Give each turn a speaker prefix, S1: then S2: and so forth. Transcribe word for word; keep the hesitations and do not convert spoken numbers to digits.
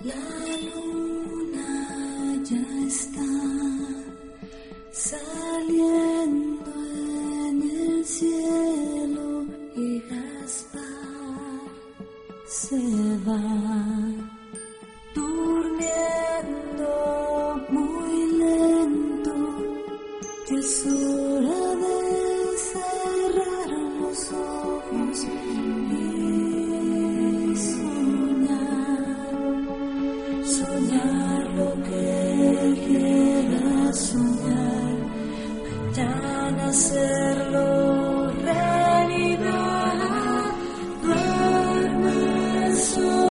S1: La luna ya está saliendo en el cielo y Gaspar se va durmiendo muy lento. Ya es hora de cerrar los ojos y soñar lo que quieras soñar. Mañana será